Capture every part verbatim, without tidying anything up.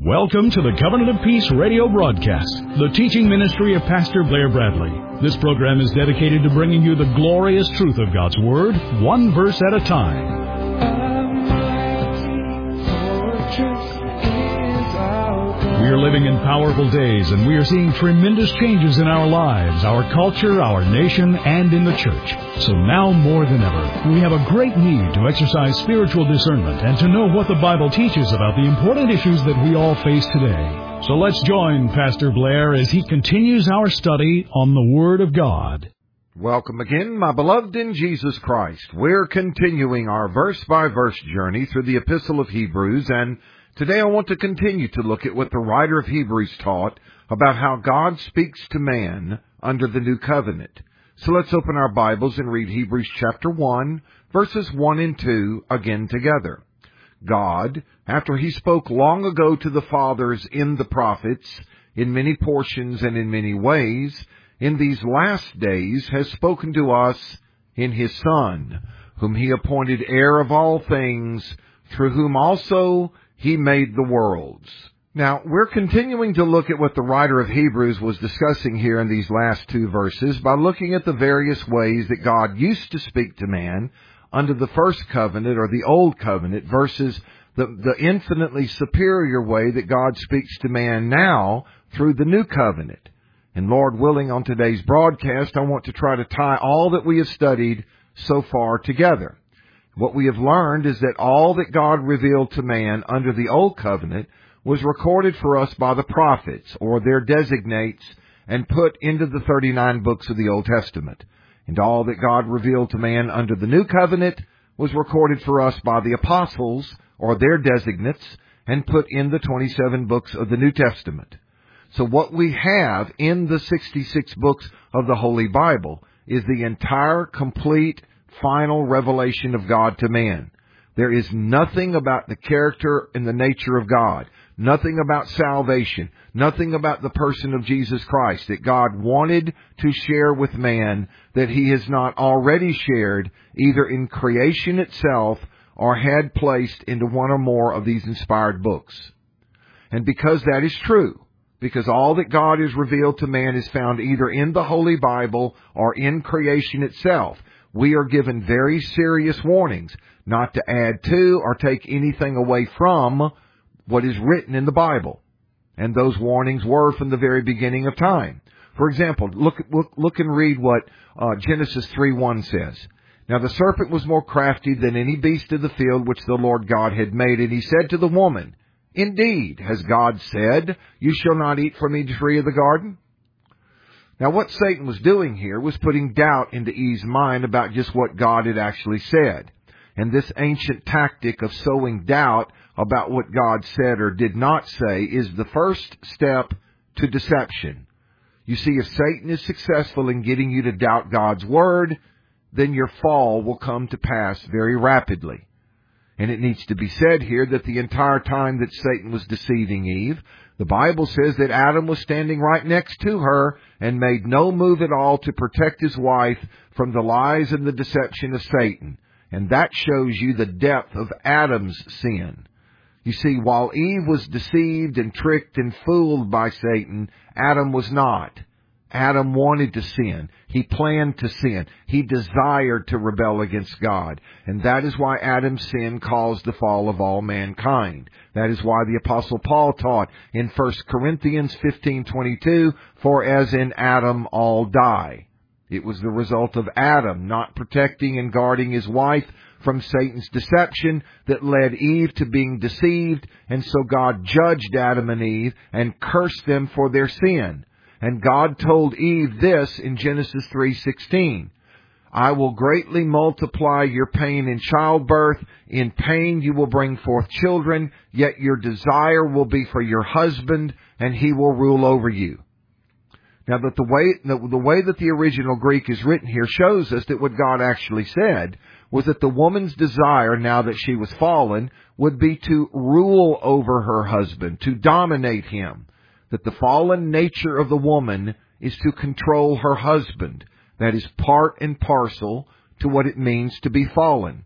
Welcome to the Covenant of Peace radio broadcast, the teaching ministry of Pastor Blair Bradley. This program is dedicated to bringing you the glorious truth of God's Word, one verse at a time. We are living in powerful days, and we are seeing tremendous changes in our lives, our culture, our nation, and in the church. So now more than ever, we have a great need to exercise spiritual discernment and to know what the Bible teaches about the important issues that we all face today. So let's join Pastor Blair as he continues our study on the Word of God. Welcome again, my beloved in Jesus Christ. We're continuing our verse-by-verse journey through the Epistle of Hebrews, and today I want to continue to look at what the writer of Hebrews taught about how God speaks to man under the new covenant. So let's open our Bibles and read Hebrews chapter one, verses one and two again together. God, after He spoke long ago to the fathers in the prophets, in many portions and in many ways, in these last days has spoken to us in His Son, whom He appointed heir of all things, through whom also He made the worlds. Now, we're continuing to look at what the writer of Hebrews was discussing here in these last two verses by looking at the various ways that God used to speak to man under the first covenant or the old covenant versus the, the infinitely superior way that God speaks to man now through the new covenant. And Lord willing, on today's broadcast, I want to try to tie all that we have studied so far together. What we have learned is that all that God revealed to man under the Old Covenant was recorded for us by the prophets, or their designates, and put into the thirty-nine books of the Old Testament. And all that God revealed to man under the New Covenant was recorded for us by the apostles, or their designates, and put in the twenty-seven books of the New Testament. So what we have in the sixty-six books of the Holy Bible is the entire, complete, final revelation of God to man. There is nothing about the character and the nature of God, nothing about salvation, nothing about the person of Jesus Christ that God wanted to share with man that He has not already shared either in creation itself or had placed into one or more of these inspired books. And because that is true, because all that God has revealed to man is found either in the Holy Bible or in creation itself, we are given very serious warnings not to add to or take anything away from what is written in the Bible. And those warnings were from the very beginning of time. For example, look, look, look and read what uh, Genesis three one says. Now the serpent was more crafty than any beast of the field which the Lord God had made. And he said to the woman, "Indeed, has God said, you shall not eat from each tree of the garden?" Now, what Satan was doing here was putting doubt into Eve's mind about just what God had actually said. And this ancient tactic of sowing doubt about what God said or did not say is the first step to deception. You see, if Satan is successful in getting you to doubt God's Word, then your fall will come to pass very rapidly. And it needs to be said here that the entire time that Satan was deceiving Eve, the Bible says that Adam was standing right next to her and made no move at all to protect his wife from the lies and the deception of Satan. And that shows you the depth of Adam's sin. You see, while Eve was deceived and tricked and fooled by Satan, Adam was not. Adam wanted to sin. He planned to sin. He desired to rebel against God. And that is why Adam's sin caused the fall of all mankind. That is why the Apostle Paul taught in First Corinthians fifteen twenty-two, "For as in Adam all die." It was the result of Adam not protecting and guarding his wife from Satan's deception that led Eve to being deceived. And so God judged Adam and Eve and cursed them for their sin. And God told Eve this in Genesis three sixteen, "I will greatly multiply your pain in childbirth. In pain you will bring forth children, yet your desire will be for your husband, and he will rule over you." Now, that the way, the, the way that the original Greek is written here shows us that what God actually said was that the woman's desire, now that she was fallen, would be to rule over her husband, to dominate him. That the fallen nature of the woman is to control her husband. That is part and parcel to what it means to be fallen.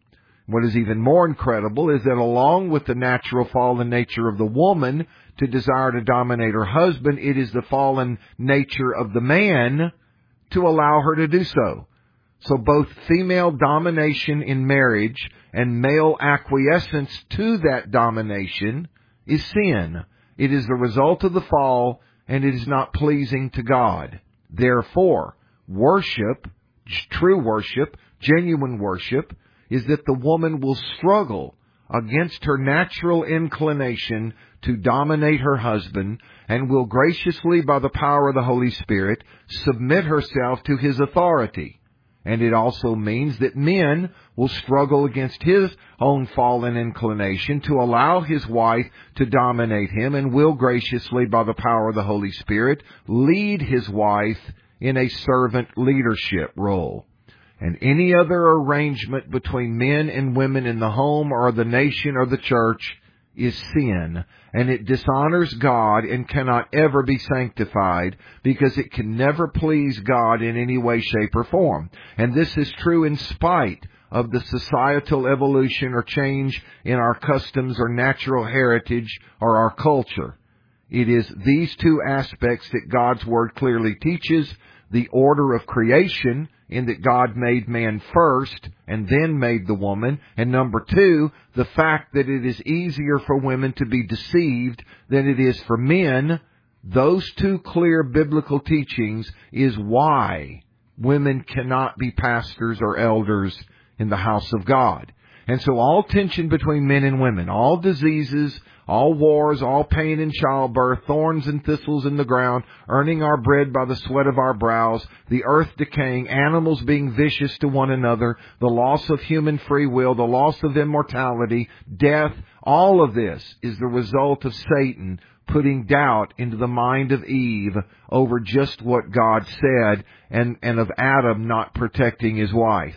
What is even more incredible is that along with the natural fallen nature of the woman to desire to dominate her husband, it is the fallen nature of the man to allow her to do so. So both female domination in marriage and male acquiescence to that domination is sin. It is the result of the fall, and it is not pleasing to God. Therefore, worship, true worship, genuine worship, is that the woman will struggle against her natural inclination to dominate her husband and will graciously, by the power of the Holy Spirit, submit herself to his authority. And it also means that men will struggle against his own fallen inclination to allow his wife to dominate him and will graciously, by the power of the Holy Spirit, lead his wife in a servant leadership role. And any other arrangement between men and women in the home or the nation or the church is sin. And it dishonors God and cannot ever be sanctified because it can never please God in any way, shape, or form. And this is true in spite of the societal evolution or change in our customs or natural heritage or our culture. It is these two aspects that God's Word clearly teaches: the order of creation, in that God made man first and then made the woman. And number two, the fact that it is easier for women to be deceived than it is for men. Those two clear biblical teachings is why women cannot be pastors or elders in the house of God. And so all tension between men and women, all diseases, all wars, all pain in childbirth, thorns and thistles in the ground, earning our bread by the sweat of our brows, the earth decaying, animals being vicious to one another, the loss of human free will, the loss of immortality, death, all of this is the result of Satan putting doubt into the mind of Eve over just what God said, and, and of Adam not protecting his wife.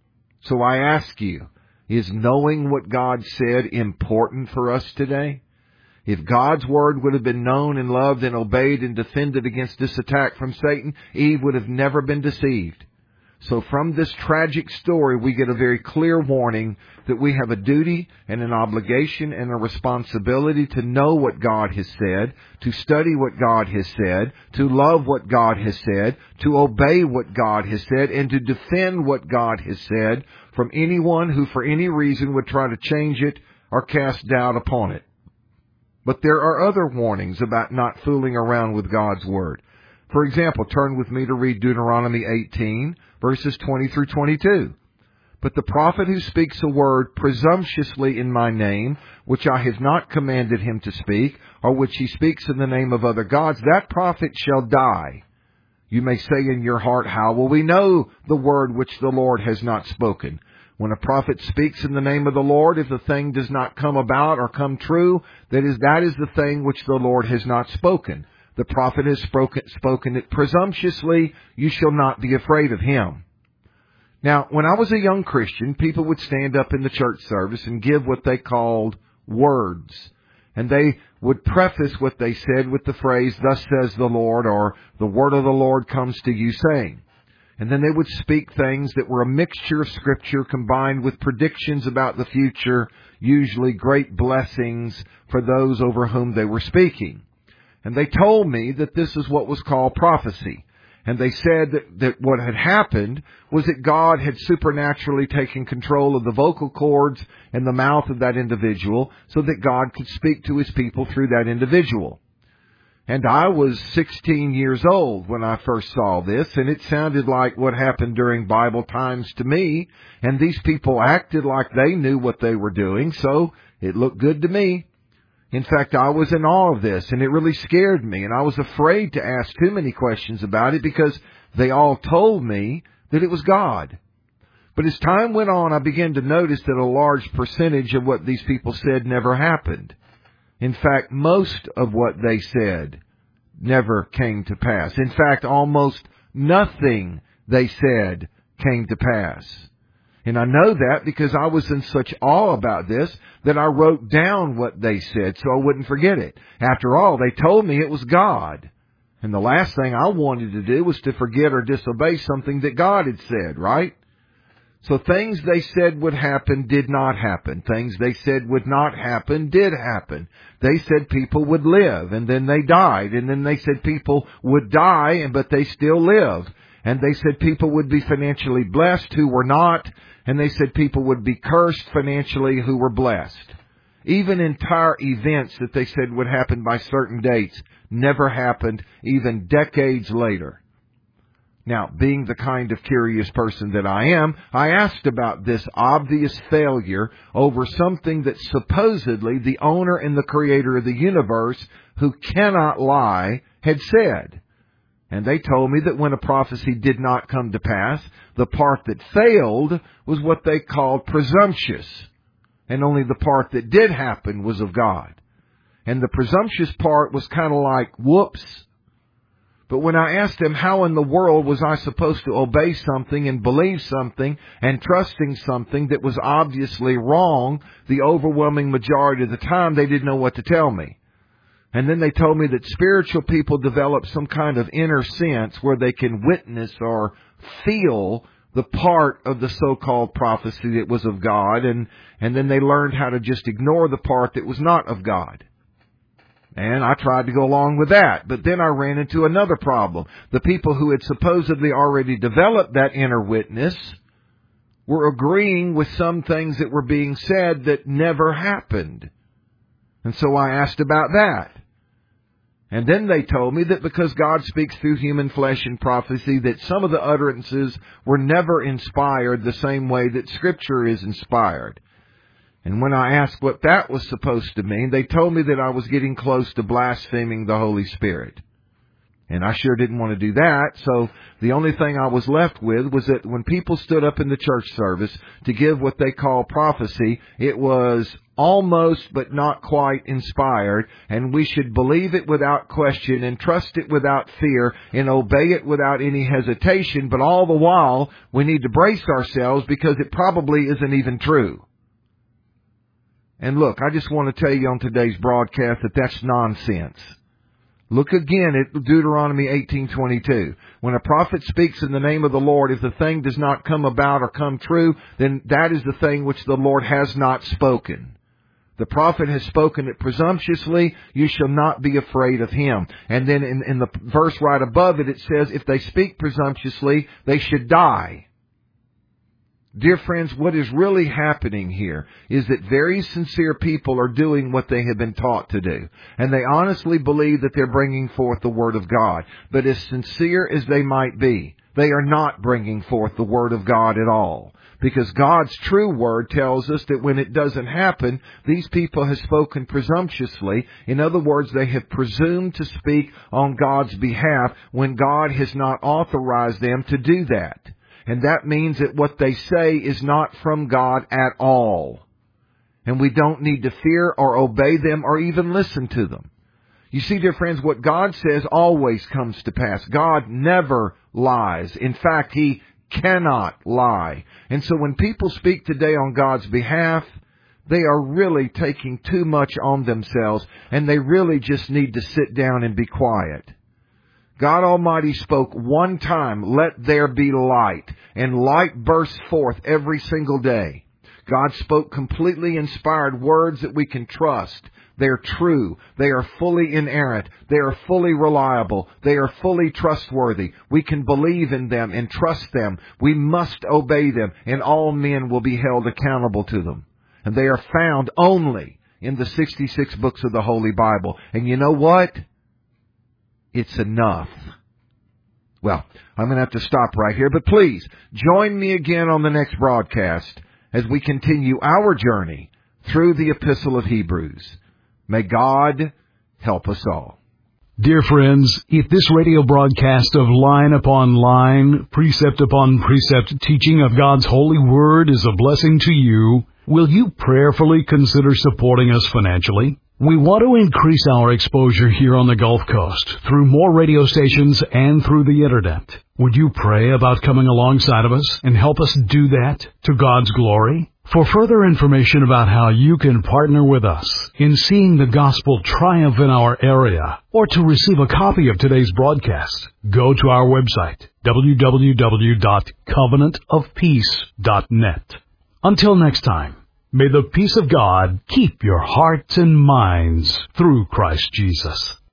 So I ask you, is knowing what God said important for us today? If God's Word would have been known and loved and obeyed and defended against this attack from Satan, Eve would have never been deceived. So from this tragic story, we get a very clear warning that we have a duty and an obligation and a responsibility to know what God has said, to study what God has said, to love what God has said, to obey what God has said, and to defend what God has said from anyone who for any reason would try to change it or cast doubt upon it. But there are other warnings about not fooling around with God's Word. For example, turn with me to read Deuteronomy eighteen, verses twenty through twenty-two. But the prophet who speaks a word presumptuously in my name, which I have not commanded him to speak, or which he speaks in the name of other gods, that prophet shall die. You may say in your heart, how will we know the word which the Lord has not spoken? When a prophet speaks in the name of the Lord, if the thing does not come about or come true, that is, that is the thing which the Lord has not spoken. The prophet has spoken, spoken it presumptuously. You shall not be afraid of him. Now, when I was a young Christian, people would stand up in the church service and give what they called words. And they would preface what they said with the phrase, "Thus says the Lord," or "The word of the Lord comes to you saying." And then they would speak things that were a mixture of Scripture combined with predictions about the future, usually great blessings for those over whom they were speaking. And they told me that this is what was called prophecy. And they said that, that what had happened was that God had supernaturally taken control of the vocal cords and the mouth of that individual so that God could speak to his people through that individual. And I was sixteen years old when I first saw this, and it sounded like what happened during Bible times to me. And these people acted like they knew what they were doing, so it looked good to me. In fact, I was in awe of this, and it really scared me, and I was afraid to ask too many questions about it because they all told me that it was God. But as time went on, I began to notice that a large percentage of what these people said never happened. In fact, most of what they said never came to pass. In fact, almost nothing they said came to pass. And I know that because I was in such awe about this that I wrote down what they said so I wouldn't forget it. After all, they told me it was God. And the last thing I wanted to do was to forget or disobey something that God had said, right? So things they said would happen did not happen. Things they said would not happen did happen. They said people would live, and then they died. And then they said people would die, but they still live. And they said people would be financially blessed who were not. And they said people would be cursed financially who were blessed. Even entire events that they said would happen by certain dates never happened, even decades later. Now, being the kind of curious person that I am, I asked about this obvious failure over something that supposedly the owner and the creator of the universe, who cannot lie, had said. And they told me that when a prophecy did not come to pass, the part that failed was what they called presumptuous. And only the part that did happen was of God. And the presumptuous part was kind of like, whoops. But when I asked him how in the world was I supposed to obey something and believe something and trusting something that was obviously wrong, the overwhelming majority of the time they didn't know what to tell me. And then they told me that spiritual people develop some kind of inner sense where they can witness or feel the part of the so-called prophecy that was of God, and, and then they learned how to just ignore the part that was not of God. And I tried to go along with that. But then I ran into another problem. The people who had supposedly already developed that inner witness were agreeing with some things that were being said that never happened. And so I asked about that. And then they told me that because God speaks through human flesh and prophecy, that some of the utterances were never inspired the same way that Scripture is inspired. And when I asked what that was supposed to mean, they told me that I was getting close to blaspheming the Holy Spirit. And I sure didn't want to do that, so the only thing I was left with was that when people stood up in the church service to give what they call prophecy, it was almost but not quite inspired, and we should believe it without question and trust it without fear and obey it without any hesitation, but all the while we need to brace ourselves because it probably isn't even true. And look, I just want to tell you on today's broadcast that that's nonsense. Look again at Deuteronomy eighteen twenty-two. When a prophet speaks in the name of the Lord, if the thing does not come about or come true, then that is the thing which the Lord has not spoken. The prophet has spoken it presumptuously. You shall not be afraid of him. And then in, in the verse right above it, it says, if they speak presumptuously, they should die. Dear friends, what is really happening here is that very sincere people are doing what they have been taught to do. And they honestly believe that they're bringing forth the Word of God. But as sincere as they might be, they are not bringing forth the Word of God at all. Because God's true Word tells us that when it doesn't happen, these people have spoken presumptuously. In other words, they have presumed to speak on God's behalf when God has not authorized them to do that. And that means that what they say is not from God at all. And we don't need to fear or obey them or even listen to them. You see, dear friends, what God says always comes to pass. God never lies. In fact, He cannot lie. And so when people speak today on God's behalf, they are really taking too much on themselves, and they really just need to sit down and be quiet. God Almighty spoke one time, let there be light, and light bursts forth every single day. God spoke completely inspired words that we can trust. They are true. They are fully inerrant. They are fully reliable. They are fully trustworthy. We can believe in them and trust them. We must obey them, and all men will be held accountable to them. And they are found only in the sixty-six books of the Holy Bible. And you know what? It's enough. Well, I'm going to have to stop right here, but please join me again on the next broadcast as we continue our journey through the Epistle of Hebrews. May God help us all. Dear friends, if this radio broadcast of line upon line, precept upon precept teaching of God's holy word is a blessing to you, will you prayerfully consider supporting us financially? We want to increase our exposure here on the Gulf Coast through more radio stations and through the Internet. Would you pray about coming alongside of us and help us do that to God's glory? For further information about how you can partner with us in seeing the gospel triumph in our area, or to receive a copy of today's broadcast, go to our website, w w w dot covenant of peace dot net. Until next time, may the peace of God keep your hearts and minds through Christ Jesus.